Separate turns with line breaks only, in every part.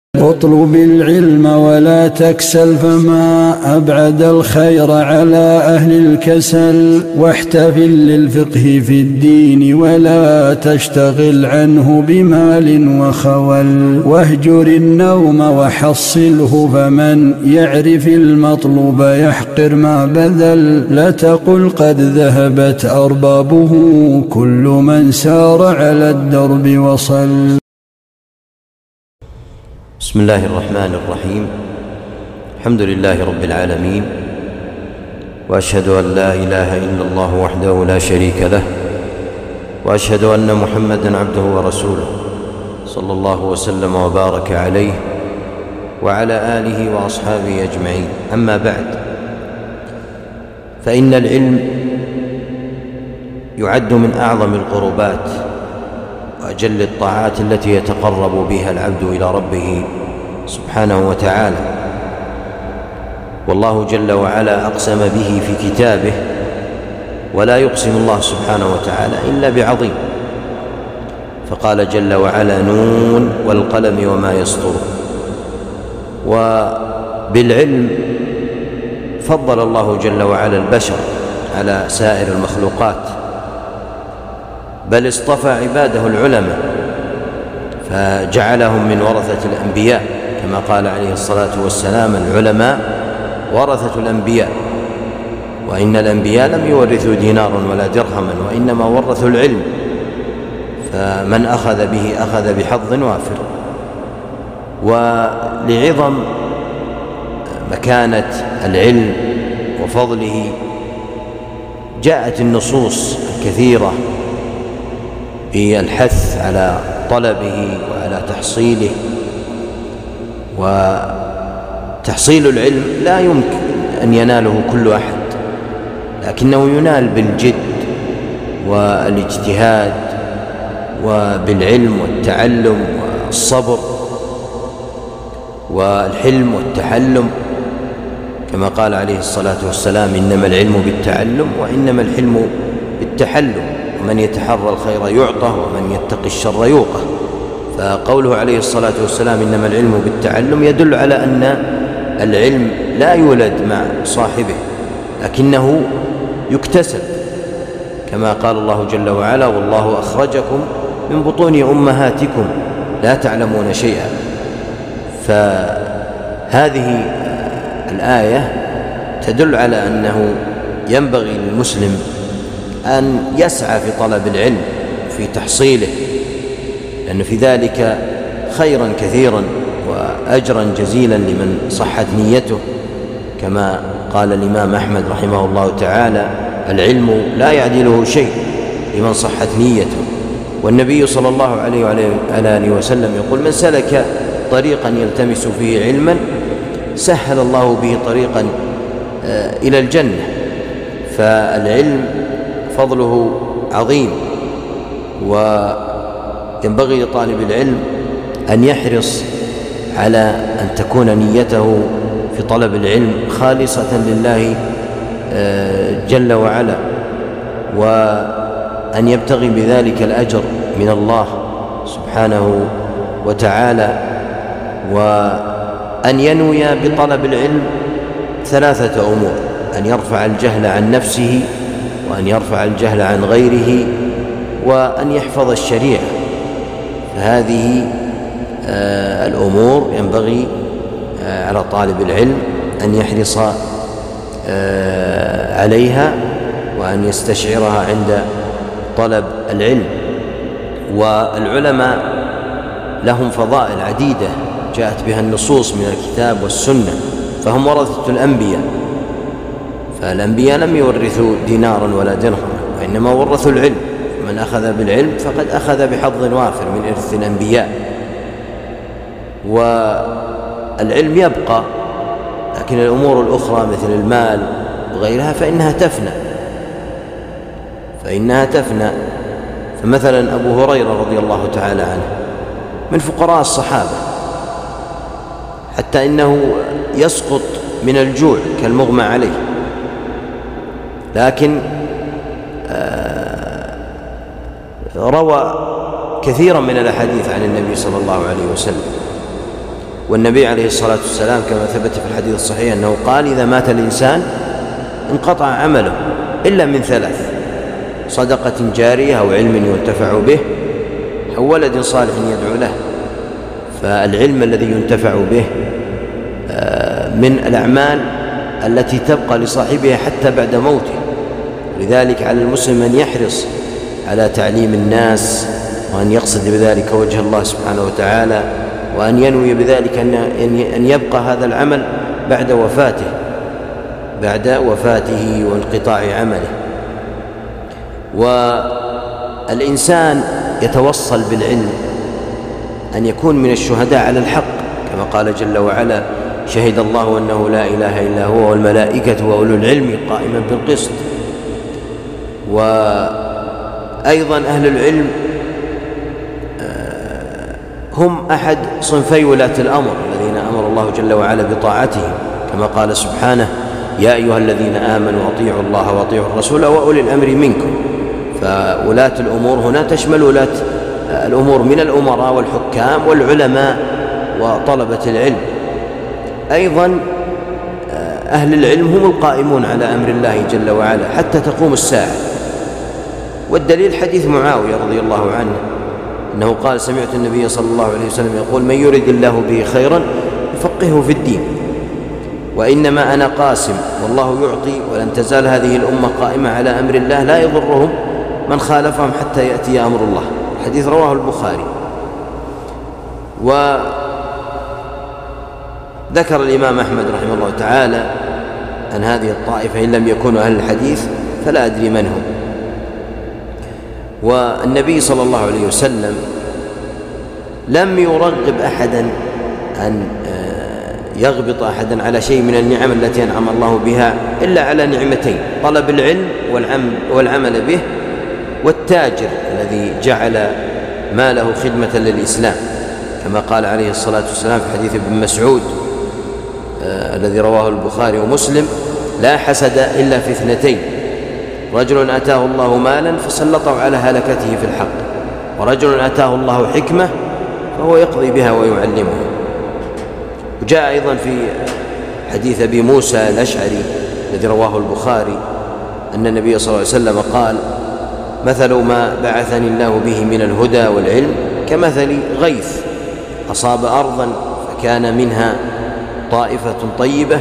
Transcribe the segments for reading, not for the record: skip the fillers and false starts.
اطلب العلم ولا تكسل، فما أبعد الخير على أهل الكسل. واحتفل للفقه في الدين ولا تشتغل عنه بمال وخول. واهجر النوم وحصله، فمن يعرف المطلوب يحقر ما بذل. لا تقل قد ذهبت أربابه، كل من سار على الدرب وصل.
بسم الله الرحمن الرحيم. الحمد لله رب العالمين، وأشهد أن لا إله إلا الله وحده لا شريك له، وأشهد أن محمدًا عبده ورسوله صلى الله وسلم وبارك عليه وعلى آله وأصحابه أجمعين. أما بعد، فإن العلم يعد من أعظم القربات وأجل الطاعات التي يتقرب بها العبد إلى ربه سبحانه وتعالى. والله جل وعلا أقسم به في كتابه، ولا يقسم الله سبحانه وتعالى إلا بعظيم، فقال جل وعلا: نون والقلم وما يسطرون. وبالعلم فضل الله جل وعلا البشر على سائر المخلوقات، بل اصطفى عباده العلماء فجعلهم من ورثة الأنبياء، كما قال عليه الصلاة والسلام: العلماء ورثة الأنبياء، وإن الأنبياء لم يورثوا دينارا ولا درهما، وإنما ورثوا العلم، فمن أخذ به أخذ بحظ وافر. ولعظم مكانة العلم وفضله جاءت النصوص الكثيرة بالحث على طلبه وعلى تحصيله. وتحصيل العلم لا يمكن أن يناله كل أحد، لكنه ينال بالجد والاجتهاد وبالعلم والتعلم والصبر والحلم والتحلم، كما قال عليه الصلاة والسلام: إنما العلم بالتعلم وإنما الحلم بالتحلم، ومن يتحرى الخير يعطه ومن يتقي الشر يوقه. فقوله عليه الصلاة والسلام إنما العلم بالتعلم يدل على أن العلم لا يولد مع صاحبه، لكنه يكتسب، كما قال الله جل وعلا: والله أخرجكم من بطون أمهاتكم لا تعلمون شيئا. فهذه الآية تدل على أنه ينبغي للمسلم أن يسعى في طلب العلم في تحصيله، لأن في ذلك خيرا كثيرا وأجرا جزيلا لمن صحت نيته، كما قال الإمام أحمد رحمه الله تعالى: العلم لا يعدله شيء لمن صحت نيته. والنبي صلى الله عليه وعلى آله وسلم يقول: من سلك طريقا يلتمس فيه علما سهل الله به طريقا إلى الجنة. فالعلم فضله عظيم، وينبغي لطالب العلم أن يحرص على أن تكون نيته في طلب العلم خالصة لله جل وعلا، وأن يبتغي بذلك الأجر من الله سبحانه وتعالى، وأن ينوي بطلب العلم ثلاثة أمور: أن يرفع الجهل عن نفسه، وأن يرفع الجهل عن غيره، وأن يحفظ الشريعة. فهذه الأمور ينبغي على طالب العلم أن يحرص عليها وأن يستشعرها عند طلب العلم. والعلماء لهم فضائل عديدة جاءت بها النصوص من الكتاب والسنة، فهم ورثة الأنبياء، فالأنبياء لم يورثوا دينارا ولا درهما، وإنما ورثوا العلم، من أخذ بالعلم فقد أخذ بحظ وافر من إرث الأنبياء. والعلم يبقى، لكن الأمور الأخرى مثل المال وغيرها فإنها تفنى. فمثلا أبو هريرة رضي الله تعالى عنه من فقراء الصحابة، حتى إنه يسقط من الجوع كالمغمى عليه، لكن روى كثيرا من الأحاديث عن النبي صلى الله عليه وسلم. والنبي عليه الصلاة والسلام كما ثبت في الحديث الصحيح أنه قال: إذا مات الإنسان انقطع عمله إلا من ثلاث: صدقة جارية أو علم ينتفع به أو ولد صالح يدعو له. فالعلم الذي ينتفع به من الأعمال التي تبقى لصاحبها حتى بعد موته. لذلك على المسلم أن يحرص على تعليم الناس، وأن يقصد بذلك وجه الله سبحانه وتعالى، وأن ينوي بذلك أن يبقى هذا العمل بعد وفاته وانقطاع عمله. والإنسان يتوصل بالعلم أن يكون من الشهداء على الحق، كما قال جل وعلا: شهد الله أنه لا إله إلا هو والملائكة وأولو العلم قائما بالقسط. وأيضا أهل العلم هم أحد صنفي ولاة الأمر الذين أمر الله جل وعلا بطاعتهم، كما قال سبحانه: يا أيها الذين آمنوا أطيعوا الله وأطيعوا الرسول وأولي الأمر منكم. فولاة الأمور هنا تشمل ولاة الأمور من الأمراء والحكام والعلماء وطلبة العلم. أيضا أهل العلم هم القائمون على أمر الله جل وعلا حتى تقوم الساعة. والدليل حديث معاوية رضي الله عنه أنه قال: سمعت النبي صلى الله عليه وسلم يقول: من يرد الله به خيرا يفقهه في الدين، وإنما أنا قاسم والله يعطي، ولن تزال هذه الأمة قائمة على أمر الله لا يضرهم من خالفهم حتى يأتي أمر الله. الحديث رواه البخاري. وذكر الإمام أحمد رحمه الله تعالى أن هذه الطائفة إن لم يكونوا أهل الحديث فلا أدري من هم. والنبي صلى الله عليه وسلم لم يرغب أحدا أن يغبط أحدا على شيء من النعم التي أنعم الله بها إلا على نعمتين: طلب العلم والعمل به، والتاجر الذي جعل ماله خدمة للإسلام، كما قال عليه الصلاة والسلام في حديث ابن مسعود الذي رواه البخاري ومسلم: لا حسد إلا في اثنتين: رجل أتاه الله مالا فسلطه على هلكته في الحق، ورجل أتاه الله حكمة فهو يقضي بها ويعلمه. وجاء أيضا في حديث أبي موسى الأشعري الذي رواه البخاري أن النبي صلى الله عليه وسلم قال: مثل ما بعثني الله به من الهدى والعلم كمثل غيث أصاب أرضا فكان منها طائفة طيبة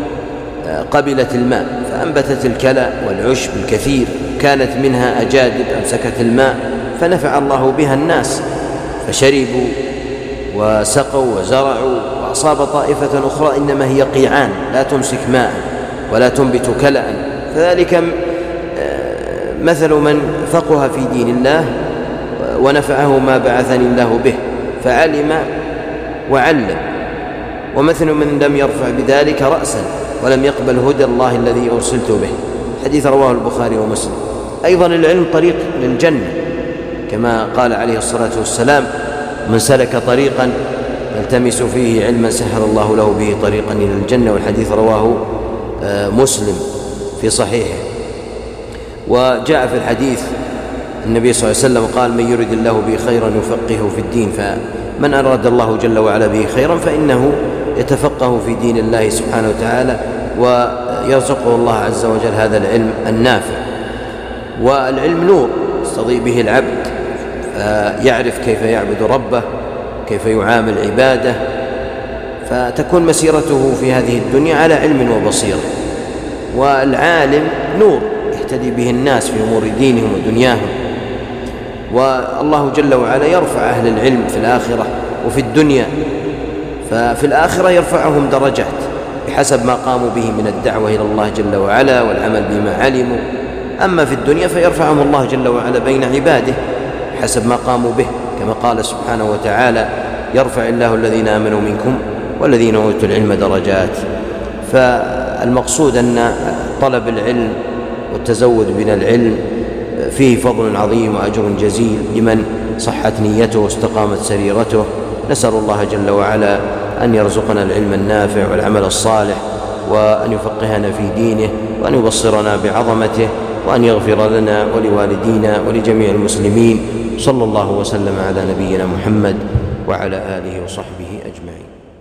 قبلت الماء فأنبتت الكلى والعشب الكثير، كانت منها أجادب أمسكت الماء فنفع الله بها الناس فشربوا وسقوا وزرعوا. وأصاب طائفة أخرى إنما هي قيعان لا تمسك ماء ولا تنبت كلأ، فذلك مثل من فقه في دين الله ونفعه ما بعثني الله به فعلم وعلم، ومثل من لم يرفع بذلك رأسا ولم يقبل هدى الله الذي أرسلت به. حديث رواه البخاري ومسلم. أيضا العلم طريق للجنة، كما قال عليه الصلاة والسلام: من سلك طريقا يلتمس فيه علما سهل الله له به طريقا إلى الجنة. والحديث رواه مسلم في صحيحه. وجاء في الحديث النبي صلى الله عليه وسلم قال: من يرد الله به خيرا يفقهه في الدين. فمن أراد الله جل وعلا به خيرا فإنه يتفقه في دين الله سبحانه وتعالى، ويرزقه الله عز وجل هذا العلم النافع. والعلم نور يستضيء به العبد، يعرف كيف يعبد ربه، كيف يعامل عباده، فتكون مسيرته في هذه الدنيا على علم وبصيرة. والعالم نور يهتدي به الناس في أمور دينهم ودنياهم. والله جل وعلا يرفع أهل العلم في الآخرة وفي الدنيا، ففي الآخرة يرفعهم درجات بحسب ما قاموا به من الدعوة إلى الله جل وعلا والعمل بما علموا. أما في الدنيا فيرفعهم الله جل وعلا بين عباده حسب ما قاموا به، كما قال سبحانه وتعالى: يرفع الله الذين آمنوا منكم والذين أوتوا العلم درجات. فالمقصود أن طلب العلم والتزود من العلم فيه فضل عظيم وأجر جزيل لمن صحت نيته واستقامت سريرته. نسأل الله جل وعلا أن يرزقنا العلم النافع والعمل الصالح، وأن يفقهنا في دينه، وأن يبصرنا بعظمته، وأن يغفر لنا ولوالدينا ولجميع المسلمين. صلى الله وسلم على نبينا محمد وعلى آله وصحبه أجمعين.